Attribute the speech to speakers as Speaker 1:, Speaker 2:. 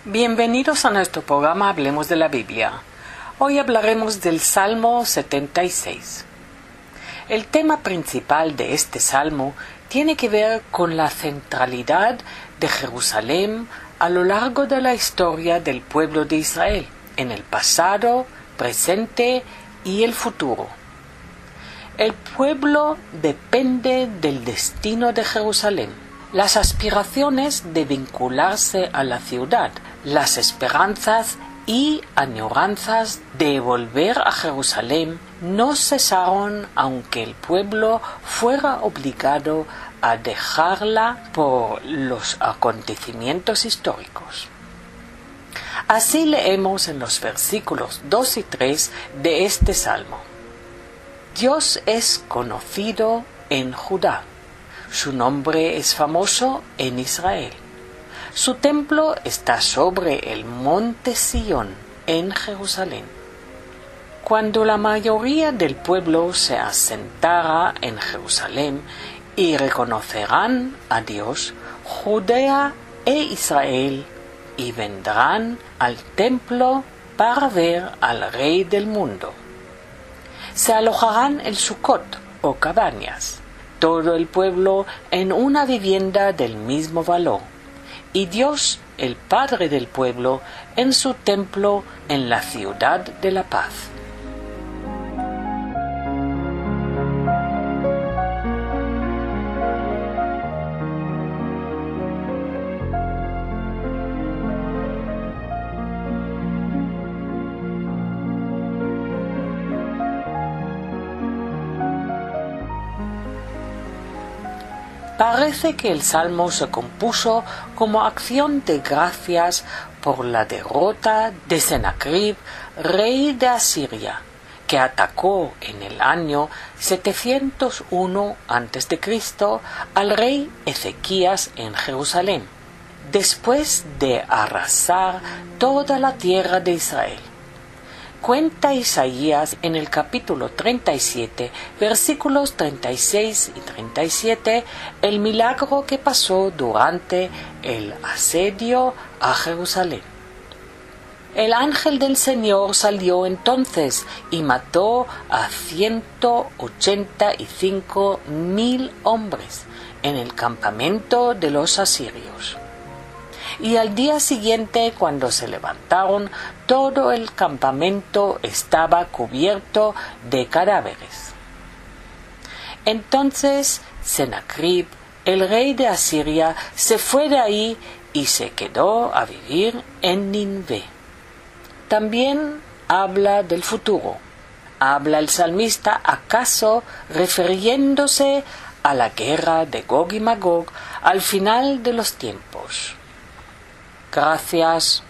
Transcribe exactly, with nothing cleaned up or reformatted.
Speaker 1: Bienvenidos a nuestro programa Hablemos de la Biblia. Hoy hablaremos del Salmo setenta y seis. El tema principal de este salmo tiene que ver con la centralidad de Jerusalén a lo largo de la historia del pueblo de Israel, en el pasado, presente y el futuro. El pueblo depende del destino de Jerusalén. Las aspiraciones de vincularse a la ciudad, las esperanzas y añoranzas de volver a Jerusalén no cesaron aunque el pueblo fuera obligado a dejarla por los acontecimientos históricos. Así leemos en los versículos dos y tres de este salmo. Dios es conocido en Judá. Su nombre es famoso en Israel. Su templo está sobre el monte Sión, en Jerusalén. Cuando la mayoría del pueblo se asentara en Jerusalén y reconocerán a Dios, Judea e Israel, y vendrán al templo para ver al Rey del mundo. Se alojarán en Sucot o cabañas, todo el pueblo en una vivienda del mismo valor, y Dios, el Padre del pueblo, en su templo en la ciudad de la paz. Parece que el salmo se compuso como acción de gracias por la derrota de Sennacherib, rey de Asiria, que atacó en el año setecientos uno antes de Cristo al rey Ezequías en Jerusalén, después de arrasar toda la tierra de Israel. Cuenta Isaías en el capítulo treinta y siete, versículos treinta y seis y treinta y siete, el milagro que pasó durante el asedio a Jerusalén. El ángel del Señor salió entonces y mató a ciento ochenta y cinco mil hombres en el campamento de los asirios. Y al día siguiente, cuando se levantaron, todo el campamento estaba cubierto de cadáveres. Entonces Sennacherib, el rey de Asiria, se fue de ahí y se quedó a vivir en Nínive. También habla del futuro. Habla el salmista acaso refiriéndose a la guerra de Gog y Magog al final de los tiempos. Gracias